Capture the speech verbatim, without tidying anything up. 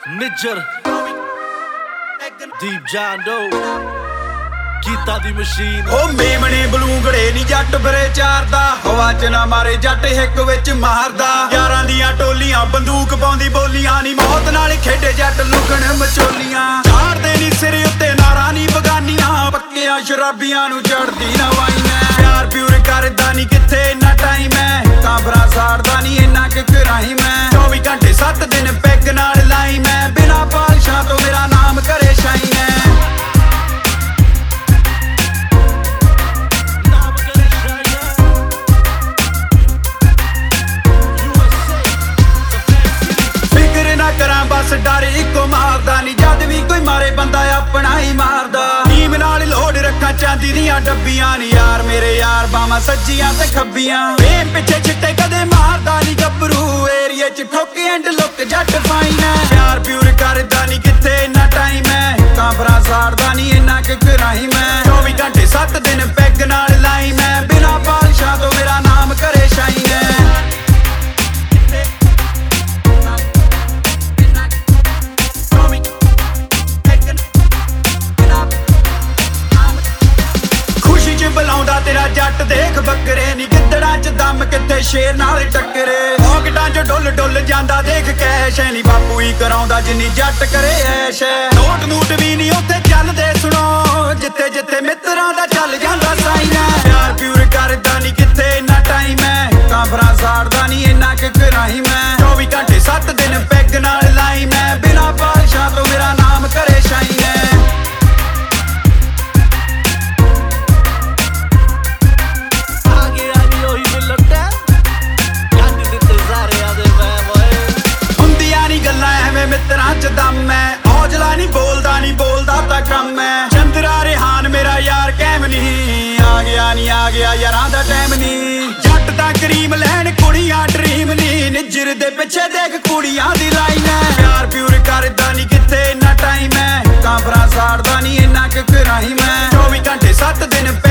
ਨਿੱਜਰ ਦੀਪ ਜਾਂਦੋ ਕੀਤਾ ਦੀ ਮਸ਼ੀਨ। ਉਹ ਮੇਮਣੇ ਬਲੂੰਗੜੇ ਨੀ ਜੱਟ ਫਿਰੇ ਚਾਰਦਾ, ਹਵਾ ਚ ਨਾ ਮਾਰੇ ਜੱਟ ਹਿੱਕ ਵਿੱਚ ਮਾਰਦਾ। ਯਾਰਾਂ ਦੀਆਂ ਟੋਲੀਆਂ ਬੰਦੂਕ ਪਾਉਂਦੀ ਬੋਲੀਆਂ ਨੀ, ਮੌਤ ਨਾਲ ਖੇਡੇ ਜੱਟ ਲੁਕਣ ਮਚੋਲੀਆਂ। ਝਾੜਦੇ ਨੀ ਸਿਰ ਉੱਤੇ ਨਾਰਾਂ ਨੀ ਬਗਾਨੀਆਂ, ਪੱਕਿਆਂ ਸ਼ਰਾਬੀਆਂ ਨੂੰ ਚੜਦੀ ਨਾ ਵਾਈਨਾ। ਪਿਆਰ ਪਿਉਰ ਕਰਦਾ ਨੀ ਕਿੱਥੇ ਇੰਨਾ ਟਾਈਮ ਐ, ਕਾਂਬਰਾ ਸਾੜਦਾ ਨੀ ਇੰਨਾ ਕਿ ਕਰਾਈ ਮੈਂ। ਚੌਵੀ ਘੰਟੇ ਸੱਤ ਦਿਨ ਪੈਗ ਨਾਲ ਲਾਈ ਮੈਂ, ਬਿਨਾਂ ਪਾਲਸ਼ਾਂ ਤੋਂ ਮੇਰਾ ਨਾਮ ਕਰੇ ਸ਼ਾਈਨ ਐ। ਬਸ ਡਰ ਇੱਕੋ ਮਾਰਦਾ ਨੀ, ਜਦ ਵੀ ਕੋਈ ਮਾਰੇ ਬੰਦਾ ਆਪਣਾ ਹੀ ਮਾਰਦਾ। ਟੀਮ ਨਾਲ ਲੋੜ ਰੱਖਾਂ ਚਾਂਦੀ ਦੀਆਂ ਡੱਬੀਆਂ ਨੀ, ਯਾਰ ਮੇਰੇ ਯਾਰ ਬਾਵਾਂ ਸੱਜੀਆਂ ਤੇ ਖੱਬੀਆਂ। ਫੇਮ ਪਿੱਛੇ ਛਿੱਟੇ ਕਦੇ ਮਾਰਦਾ ਨੀ ਗੱਭਰੂ, ਏਰੀਏ ਚ ਠੋਕ ਐਂਡ ਲੁੱਕ ਜੱਟ ਫਾਈਨ ਐ। ਪਿਆਰ ਪਿਉਰ ਕਰਦਾ ਨੀ ਕਿੱਥੇ ਇੰਨਾ ਟਾਈਮ ਐ, ਕਾਂਬਰਾ ਸਾੜਦਾ ਨੀ ਇੰਨਾ ਕਿ ਕਰਾਈ ਮੈਂ। ਚੌਵੀ ਘੰਟੇ ਸੱਤ ਦਿਨ ਪੈਗ ਨਾਲ ਲਾਈ ਮੈਂ, ਬਿਨਾਂ ਪਾਲਸ਼ਾਂ ਤੋਂ ਮੇਰਾ ਨਾਮ ਕਰੇ ਸ਼ਾਈਨ ਐ। ਬੁਲਾਉਂਦਾ ਤੇਰਾ ਜੱਟ ਦੇਖ ਬੱਕਰੇ ਨੀ, ਗਿੱਦੜਾਂ ਚ ਦਮ ਕਿੱਥੇ ਸ਼ੇਰ ਨਾਲ ਟੱਕਰੇ। ਪੌਕਟਾਂ ਚ ਡੁੱਲ ਡੁੱਲ ਜਾਂਦਾ ਦੇਖ ਕੈਸ਼ ਐ ਨੀ, ਬਾਪੂ ਹੀ ਕਰਾਉਂਦਾ ਜਿੰਨੀ ਜੱਟ ਕਰੇ ਐਸ਼ ਐ। ਨੋਟ ਨੂਟ ਵੀ ਨੀ ਉੱਥੇ ਚੱਲਦੇ ਸੁਣੋ, ਜਿੱਥੇ ਜਿੱਥੇ ਮਿੱਤਰਾਂ ਦਾ ਚੱਲ ਜਾਂਦਾ ਸਾਈਨ ਐ। ਪਿਆਰ ਪਿਉਰ ਕਰਦਾ ਨੀ ਕਿੱਥੇ ਇੰਨਾ ਟਾਈਮ ਐ, ਕਾਂਬਰਾ ਸਾੜਦਾ ਨੀ ਇੰਨਾ ਕਿ ਕਰਾਈ ਮੈਂ। ਚੌਵੀ ਘੰਟੇ ਸੱਤ ਦਿਨ ਪੈਗ ਨਾਲ ਲਾਈ ਮੈਂ, ਬਿਨਾਂ ਪਾਲਸ਼ਾਂ ਤੋਂ ਮੇਰਾ ਨਾਮ ਕਰੇ ਸ਼ਾਈਨ ਐ। ਮਿੱਤਰਾਂ ਚ ਦਮ ਐ, ਹੌਜਲਾ ਨੀ ਬੋਲਦਾ ਨੀ ਬੋਲਦਾ ਤਾਂ ਕੰਮ ਐ। ਚੰਦਰਾ ਰਿਹਾਨ ਮੇਰਾ ਯਾਰ ਕੈਮ ਨੀ, ਆ ਗਿਆ ਨੀ ਆ ਗਿਆ ਯਾਰਾਂ ਦਾ ਟਾਈਮ ਨੀ। ਜੱਟ ਦਾ ਕਰੀਮ ਲੈਣ ਕੁੜੀਆਂ ਡਰੀਮ ਨੀ, ਨਿੱਜਰ ਦੇ ਪਿੱਛੇ ਦੇਖ ਕੁੜੀਆਂ ਦੀ ਲਾਈਨ ਐ। ਪਿਆਰ ਪਿਉਰ ਕਰਦਾ ਨੀ ਕਿੱਥੇ ਇੰਨਾ ਟਾਈਮ ਐ, ਕਾਂਬਰਾ ਸਾੜਦਾ ਨੀ ਇੰਨਾ ਕਿ ਕਰਾਈ ਮੈਂ। ਚੌਵੀ ਘੰਟੇ ਸੱਤ ਦਿਨ